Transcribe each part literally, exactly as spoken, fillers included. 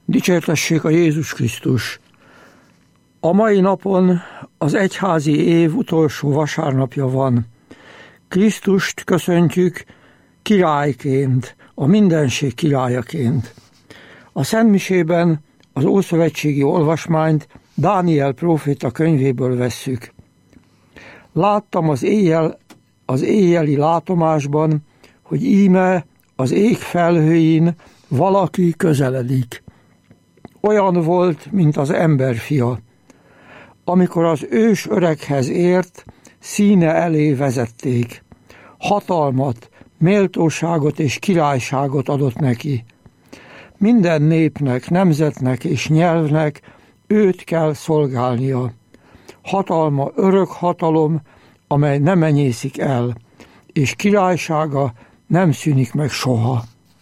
Dicsértessék a Jézus Krisztus! A mai napon az egyházi év utolsó vasárnapja van. Krisztust köszöntjük királyként, a mindenség királyaként. A szentmisében az ószövetségi olvasmányt Dániel próféta könyvéből vesszük. Láttam az éjjel, az éjjeli látomásban, hogy íme az ég felhőin valaki közeledik. Olyan volt, mint az emberfia. Amikor az ős öreghez ért, színe elé vezették. Hatalmat, méltóságot és királyságot adott neki. Minden népnek, nemzetnek és nyelvnek őt kell szolgálnia. Hatalma örök hatalom, amely nem enyészik el, és királysága nem szűnik meg soha.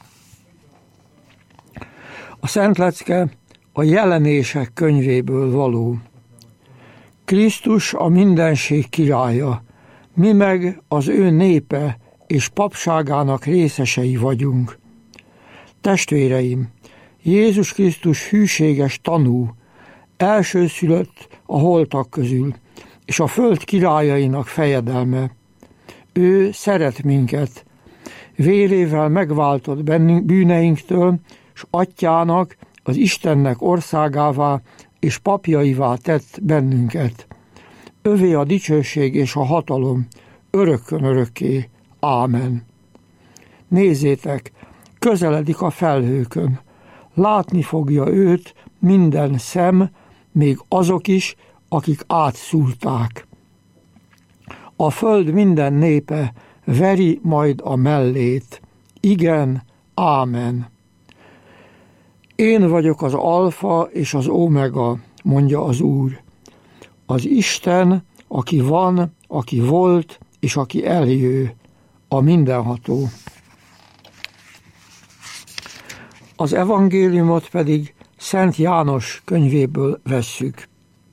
A Szent Lecke a Jelenések könyvéből való. Krisztus a mindenség királya, mi meg az ő népe és papságának részesei vagyunk. Testvéreim, Jézus Krisztus hűséges tanú, elsőszülött a holtak közül, és a föld királyainak fejedelme. Ő szeret minket, vérével megváltott bennünk bűneinktől, s atyának, az Istennek országává és papjaivá tett bennünket. Övé a dicsőség és a hatalom, örökkön örökké. Ámen. Nézzétek, közeledik a felhőkön. Látni fogja őt minden szem, még azok is, akik átszúrták. A föld minden népe veri majd a mellét. Igen, ámen. Én vagyok az alfa és az omega, mondja az Úr. Az Isten, aki van, aki volt, és aki eljő, a mindenható. Az evangéliumot pedig Szent János könyvéből vesszük.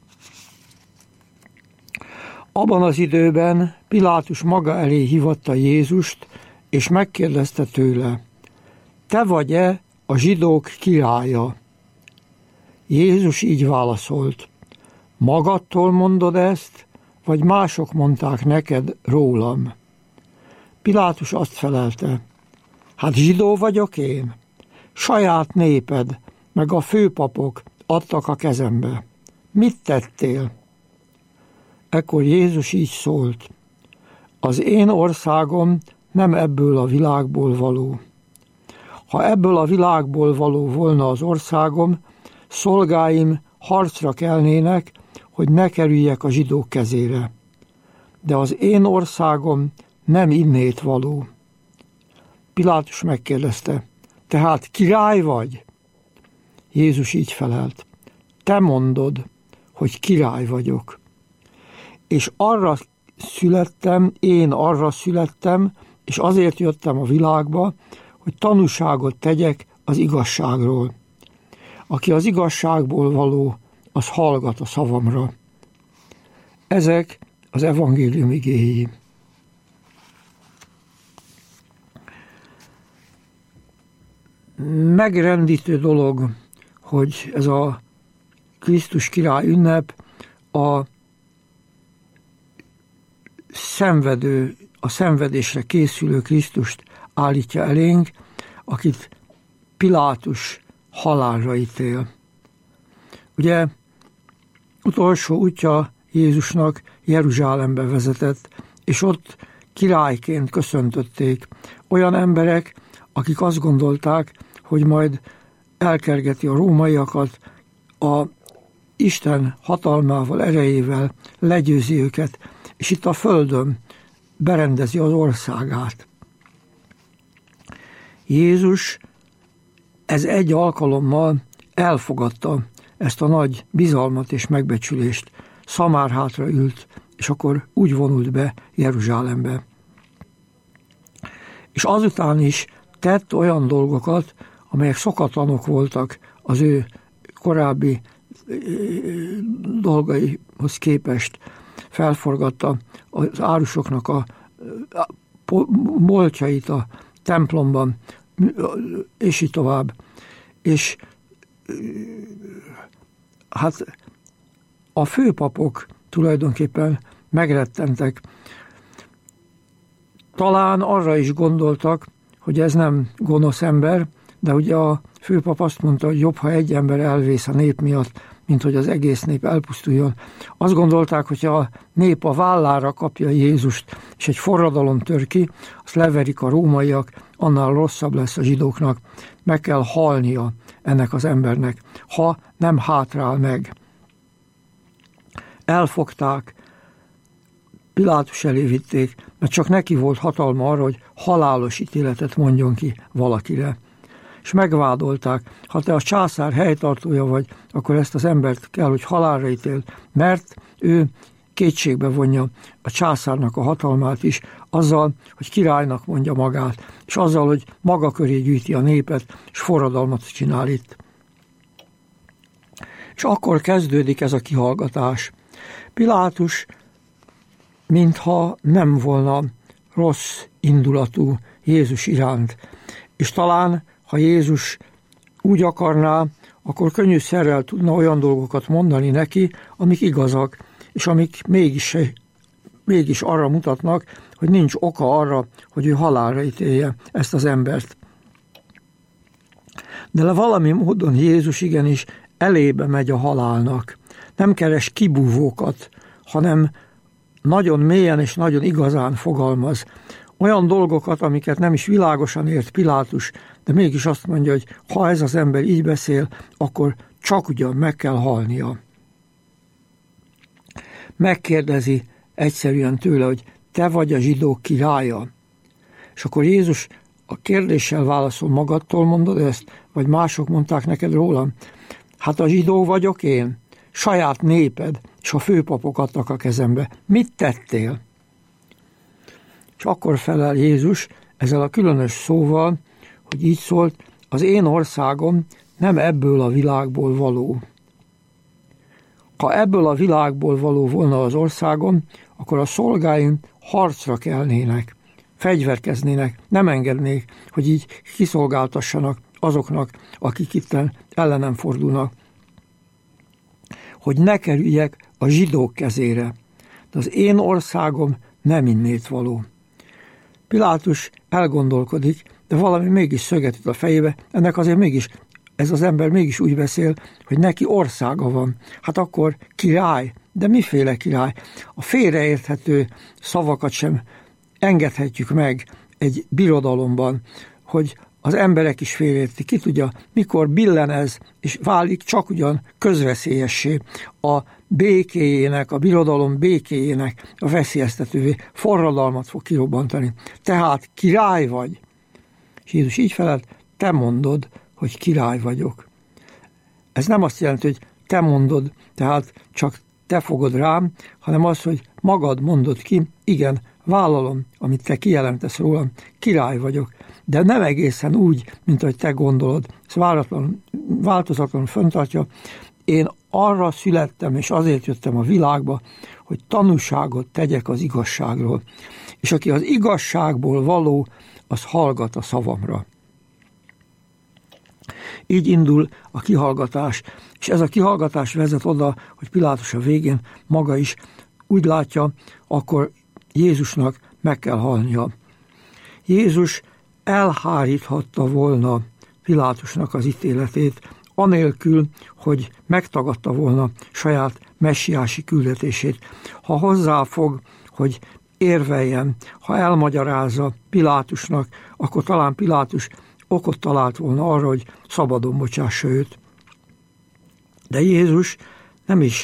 Abban az időben Pilátus maga elé hívatta Jézust, és megkérdezte tőle, te vagy-e a zsidók királya? Jézus így válaszolt, magadtól mondod ezt, vagy mások mondták neked rólam? Pilátus azt felelte, hát zsidó vagyok én? Saját néped, meg a főpapok adtak a kezembe. Mit tettél? Ekkor Jézus így szólt, az én országom nem ebből a világból való. Ha ebből a világból való volna az országom, szolgáim harcra kelnének, hogy ne kerüljek a zsidók kezére. De az én országom nem innét való. Pilátus megkérdezte, tehát király vagy? Jézus így felelt, te mondod, hogy király vagyok. És arra születtem, én arra születtem, és azért jöttem a világba, hogy tanúságot tegyek az igazságról. Aki az igazságból való, az hallgat a szavamra. Ezek az evangélium igéi. Megrendítő dolog, hogy ez a Krisztus király ünnep a szenvedő, a szenvedésre készülő Krisztust állítja elénk, akit Pilátus halálra ítél. Ugye utolsó útja Jézusnak Jeruzsálembe vezetett, és ott királyként köszöntötték olyan emberek, akik azt gondolták, hogy majd elkergeti a rómaiakat, a Isten hatalmával, erejével legyőzi őket, és itt a földön berendezi az országát. Jézus ez egy alkalommal elfogadta ezt a nagy bizalmat és megbecsülést. Szamárhátra ült, és akkor úgy vonult be Jeruzsálembe. És azután is tett olyan dolgokat, amelyek szokatlanok voltak az ő korábbi dolgaihoz képest. Felforgatta az árusoknak a boltjait a templomban, és így tovább. És hát a főpapok tulajdonképpen megrettentek. Talán arra is gondoltak, hogy ez nem gonosz ember, de ugye a főpap azt mondta, hogy jobb, ha egy ember elvész a nép miatt, mint hogy az egész nép elpusztuljon. Azt gondolták, hogy a nép a vállára kapja Jézust, és egy forradalom tör ki, azt leverik a rómaiak, annál rosszabb lesz a zsidóknak. Meg kell halnia ennek az embernek, ha nem hátrál meg. Elfogták, Pilátus elé vitték, mert csak neki volt hatalma arra, hogy halálos ítéletet mondjon ki valakire. És megvádolták, ha te a császár helytartója vagy, akkor ezt az embert kell, hogy halálra ítéld, mert ő kétségbe vonja a császárnak a hatalmát is, azzal, hogy királynak mondja magát, és azzal, hogy maga köré gyűjti a népet, és forradalmat csinál itt. És akkor kezdődik ez a kihallgatás. Pilátus, mintha nem volna rossz indulatú Jézus iránt, és talán, ha Jézus úgy akarná, akkor könnyűszerrel tudna olyan dolgokat mondani neki, amik igazak, és amik mégis, mégis arra mutatnak, hogy nincs oka arra, hogy ő halálra ítélje ezt az embert. De valami módon Jézus igenis elébe megy a halálnak. Nem keres kibúvókat, hanem nagyon mélyen és nagyon igazán fogalmaz. Olyan dolgokat, amiket nem is világosan ért Pilátus, de mégis azt mondja, hogy ha ez az ember így beszél, akkor csak ugyan meg kell halnia. Megkérdezi egyszerűen tőle, hogy te vagy a zsidók királya. És akkor Jézus a kérdéssel válaszol, magadtól mondod ezt, vagy mások mondták neked rólam? Hát a zsidó vagyok én, saját néped, és a főpapok adtak a kezembe. Mit tettél? És akkor felel Jézus ezzel a különös szóval, hogy így szólt, az én országom nem ebből a világból való. Ha ebből a világból való volna az országom, akkor a szolgáim harcra kelnének, fegyverkeznének, nem engednék, hogy így kiszolgáltassanak azoknak, akik itten ellenem fordulnak. Hogy ne kerüljek a zsidók kezére, de az én országom nem innét való. Pilátus elgondolkodik, de valami mégis szöget üt a fejébe, ennek azért mégis, ez az ember mégis úgy beszél, hogy neki országa van. Hát akkor király, de miféle király? A félreérthető szavakat sem engedhetjük meg egy birodalomban, hogy az emberek is félreértik. Ki tudja, mikor billen ez, és válik csak ugyan közveszélyessé a békéjének, a birodalom békéjének a veszélyeztetővé, forradalmat fog kirobbantani. Tehát király vagy. És Jézus így felelt, te mondod, hogy király vagyok. Ez nem azt jelenti, hogy te mondod, tehát csak te fogod rám, hanem az, hogy magad mondod ki, igen, vállalom, amit te kijelentesz rólam, király vagyok, de nem egészen úgy, mint ahogy te gondolod, ez váratlan, változatlanul fenntartja. Én arra születtem, és azért jöttem a világba, hogy tanúságot tegyek az igazságról. És aki az igazságból való, az hallgat a szavamra. Így indul a kihallgatás, és ez a kihallgatás vezet oda, hogy Pilátus a végén maga is úgy látja, akkor Jézusnak meg kell halnia. Jézus elháríthatta volna Pilátusnak az ítéletét, anélkül, hogy megtagadta volna saját messiási küldetését. Ha hozzáfog, hogy érveljen, ha elmagyarázza Pilátusnak, akkor talán Pilátus okot talált volna arra, hogy szabadon bocsássa őt. De Jézus nem is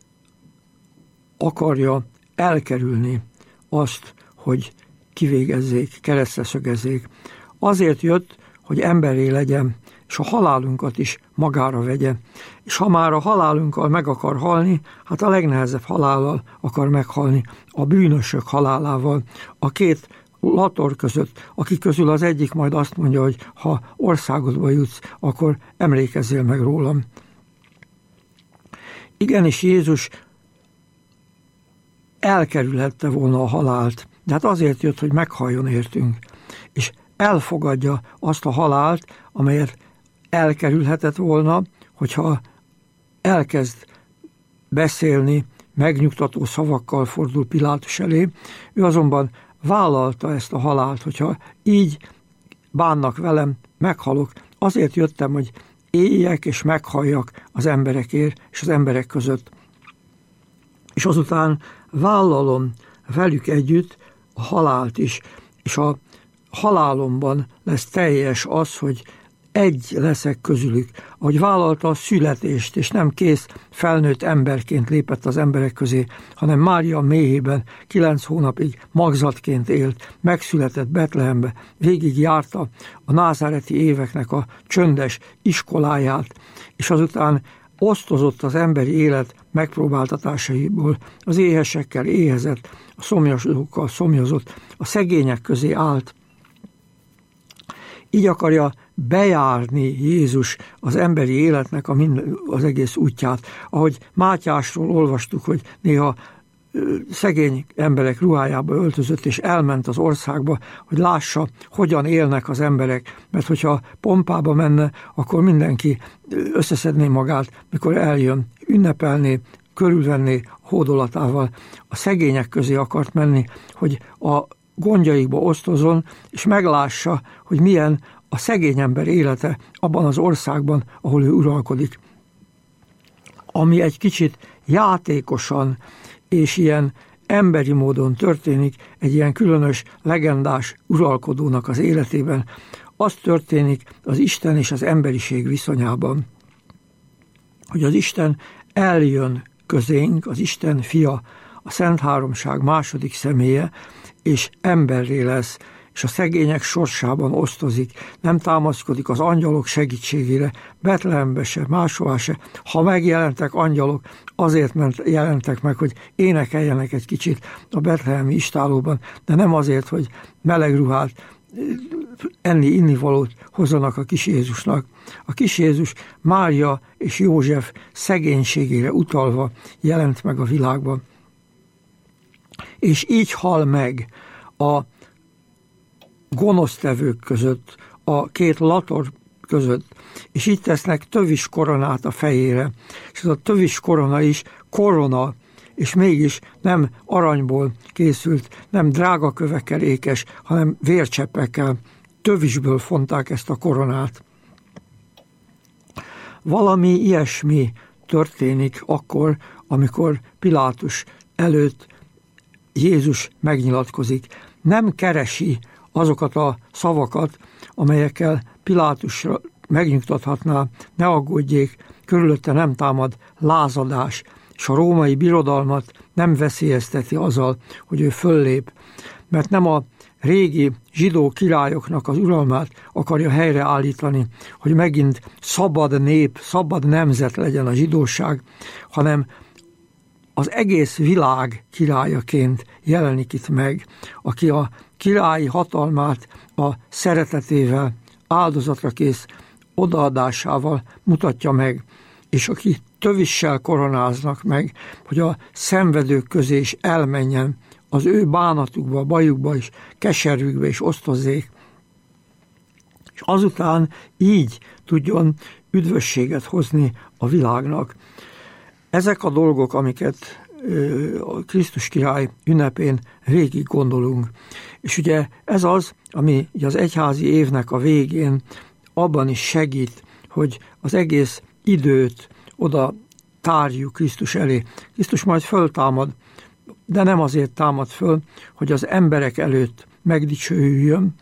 akarja elkerülni azt, hogy kivégezzék, keresztre szögezzék. Azért jött, hogy emberré legyen, és a halálunkat is magára vegye. És ha már a halálunkkal meg akar halni, hát a legnehezebb halállal akar meghalni, a bűnösök halálával. A két lator között, akik közül az egyik majd azt mondja, hogy ha országodba jutsz, akkor emlékezzél meg rólam. Igenis Jézus elkerülhette volna a halált, de hát azért jött, hogy meghalljon értünk, és elfogadja azt a halált, amelyet elkerülhetett volna, hogyha elkezd beszélni, megnyugtató szavakkal fordul Pilátus elé, ő azonban vállalta ezt a halált, hogyha így bánnak velem, meghalok, azért jöttem, hogy éljek és meghalljak az emberekért és az emberek között. És azután vállalom velük együtt a halált is, és a halálomban lesz teljes az, hogy egy leszek közülük, ahogy vállalta a születést, és nem kész felnőtt emberként lépett az emberek közé, hanem Mária méhében kilenc hónapig magzatként élt, megszületett Betlehembe, végig járta a názáreti éveknek a csöndes iskoláját, és azután osztozott az emberi élet megpróbáltatásaiból, az éhesekkel éhezett, a szomjazókkal szomjazott, a szegények közé állt. Így akarja bejárni Jézus az emberi életnek a minden, az egész útját. Ahogy Mátyásról olvastuk, hogy néha szegény emberek ruhájába öltözött, és elment az országba, hogy lássa, hogyan élnek az emberek, mert hogyha pompába menne, akkor mindenki összeszedné magát, mikor eljön, ünnepelné, körülvenné hódolatával. A szegények közé akart menni, hogy a gondjaikba osztozon, és meglássa, hogy milyen a szegény ember élete abban az országban, ahol ő uralkodik. Ami egy kicsit játékosan és ilyen emberi módon történik egy ilyen különös, legendás uralkodónak az életében, az történik az Isten és az emberiség viszonyában, hogy az Isten eljön közénk, az Isten fia, a Szent Háromság második személye, és emberré lesz, és a szegények sorsában osztozik, nem támaszkodik az angyalok segítségére, Betlehembe se, máshová se. Ha megjelentek angyalok, azért ment, jelentek meg, hogy énekeljenek egy kicsit a betlehemi istálóban, de nem azért, hogy meleg ruhát, enni, innivalót hozzanak a kis Jézusnak. A kis Jézus Mária és József szegénységére utalva jelent meg a világban. És így hal meg a gonosztevők között, a két lator között, és így tesznek tövis koronát a fejére, és ez a tövis korona is korona, és mégis nem aranyból készült, nem drága kövekkel ékes, hanem vércseppekkel, tövisből fonták ezt a koronát. Valami ilyesmi történik akkor, amikor Pilátus előtt Jézus megnyilatkozik. Nem keresi azokat a szavakat, amelyekkel Pilátusra megnyugtathatná, ne aggódjék, körülötte nem támad lázadás, és a római birodalmat nem veszélyezteti azzal, hogy ő föllép, mert nem a régi zsidó királyoknak az uralmát akarja helyreállítani, hogy megint szabad nép, szabad nemzet legyen a zsidóság, hanem az egész világ királyaként jelenik itt meg, aki a királyi hatalmát a szeretetével, áldozatra kész odaadásával mutatja meg, és aki tövissel koronáznak meg, hogy a szenvedők közé is elmenjen, az ő bánatukba, bajukba is, keservükbe is osztozzék, és azután így tudjon üdvösséget hozni a világnak. Ezek a dolgok, amiket a Krisztus király ünnepén végig gondolunk. És ugye ez az, ami az egyházi évnek a végén abban is segít, hogy az egész időt oda tárjuk Krisztus elé. Krisztus majd föltámad, de nem azért támad föl, hogy az emberek előtt megdicsőüljön,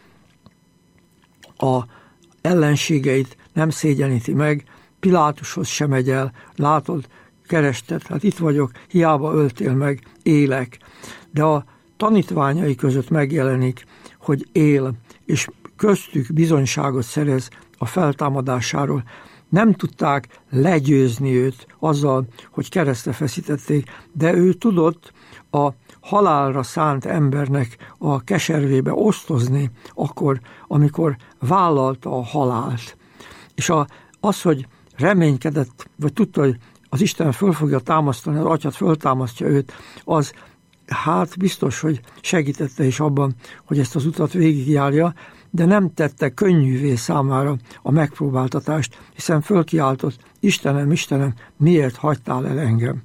a ellenségeit nem szégyeníti meg, Pilátushoz sem megy el, látod, kerested, hát itt vagyok, hiába öltél meg, élek. De a tanítványai között megjelenik, hogy él, és köztük bizonyságot szerez a feltámadásáról. Nem tudták legyőzni őt azzal, hogy keresztre feszítették, de ő tudott a halálra szánt embernek a keservébe osztozni akkor, amikor vállalta a halált. És a, az, hogy reménykedett, vagy tudta, hogy az Isten föl fogja támasztani, az Atyát föltámasztja őt, az hát biztos, hogy segítette is abban, hogy ezt az utat végigjárja, de nem tette könnyűvé számára a megpróbáltatást, hiszen fölkiáltott: Istenem, Istenem, miért hagytál el engem?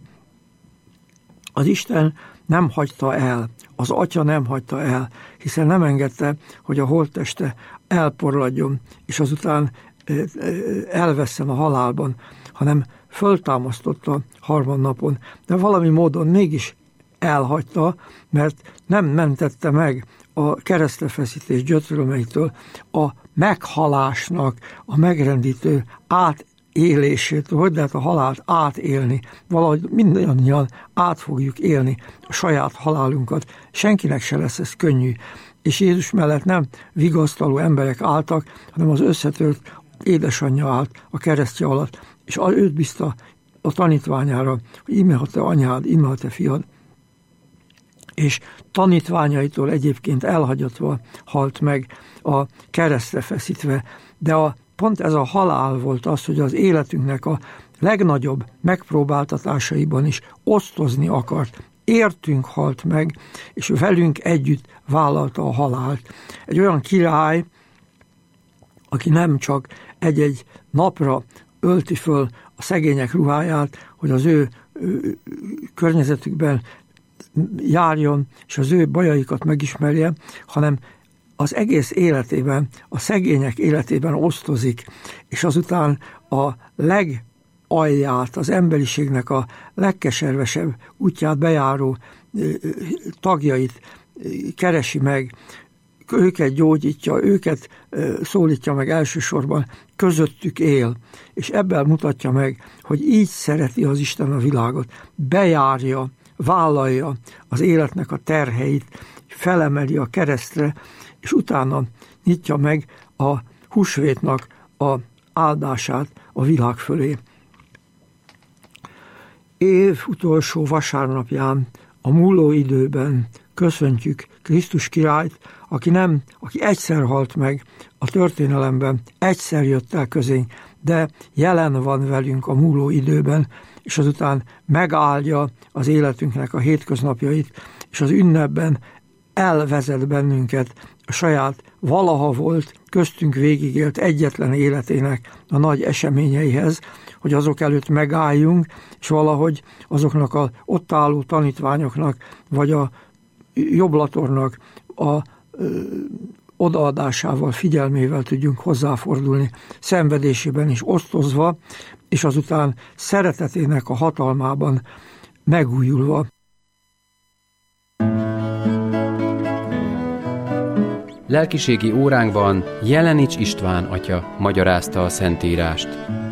Az Isten nem hagyta el, az Atya nem hagyta el, hiszen nem engedte, hogy a holtteste elporladjon, és azután elvesszen a halálban, hanem föltámasztotta harmadnapon, de valami módon mégis elhagyta, mert nem mentette meg a keresztrefeszítés gyötrelmeitől a meghalásnak a megrendítő átélését, hogy lehet a halált átélni. Valahogy mindannyian át fogjuk élni a saját halálunkat. Senkinek se lesz ez könnyű. És Jézus mellett nem vigasztaló emberek álltak, hanem az összetört édesanyja állt a keresztje alatt, és őt bízta a tanítványára, hogy íme ha te anyád, íme ha te fiad. És tanítványaitól egyébként elhagyatva halt meg, a keresztre feszítve, de a, pont ez a halál volt az, hogy az életünknek a legnagyobb megpróbáltatásaiban is osztozni akart. Értünk halt meg, és velünk együtt vállalta a halált. Egy olyan király, aki nem csak egy-egy napra ölti föl a szegények ruháját, hogy az ő, ő környezetükben járjon, és az ő bajaikat megismerje, hanem az egész életében, a szegények életében osztozik, és azután a legalját, az emberiségnek a legkeservesebb útját bejáró tagjait keresi meg, őket gyógyítja, őket szólítja meg elsősorban, közöttük él, és ebben mutatja meg, hogy így szereti az Isten a világot, bejárja, vállalja az életnek a terheit, felemeli a keresztre, és utána nyitja meg a húsvétnak a áldását a világ fölé. Év utolsó vasárnapján, a múló időben köszöntjük Krisztus királyt, aki nem, aki egyszer halt meg a történelemben, egyszer jött el közénk, de jelen van velünk a múló időben, és azután megáldja az életünknek a hétköznapjait, és az ünnepben elvezet bennünket a saját valaha volt, köztünk végigélt egyetlen életének a nagy eseményeihez, hogy azok előtt megálljunk, és valahogy azoknak az ott álló tanítványoknak, vagy a jobblatornak a ö, odaadásával, figyelmével tudjunk hozzáfordulni, szenvedésében is osztozva, és azután szeretetének a hatalmában megújulva. Lelkiségi óránkban Jelenics István atya magyarázta a Szentírást.